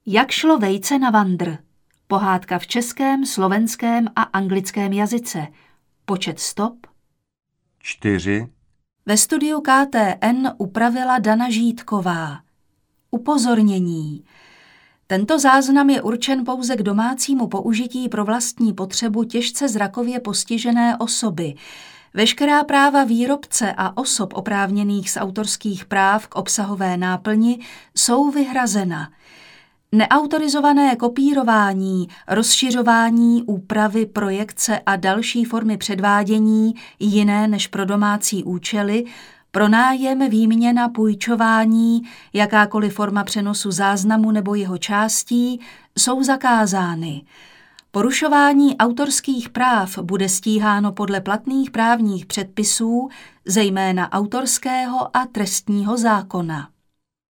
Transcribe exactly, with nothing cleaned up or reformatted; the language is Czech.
Jak šlo vejce na vandr? Pohádka v českém, slovenském a anglickém jazyce. Počet stop? čtyři. Ve studiu K T N upravila Dana Žítková. Upozornění. Tento záznam je určen pouze k domácímu použití pro vlastní potřebu těžce zrakově postižené osoby. Veškerá práva výrobce a osob oprávněných z autorských práv k obsahové náplni jsou vyhrazena. Neautorizované kopírování, rozšiřování, úpravy, projekce a další formy předvádění jiné než pro domácí účely, pronájem, výměna, půjčování, jakákoliv forma přenosu záznamu nebo jeho částí jsou zakázány. Porušování autorských práv bude stíháno podle platných právních předpisů, zejména autorského a trestního zákona.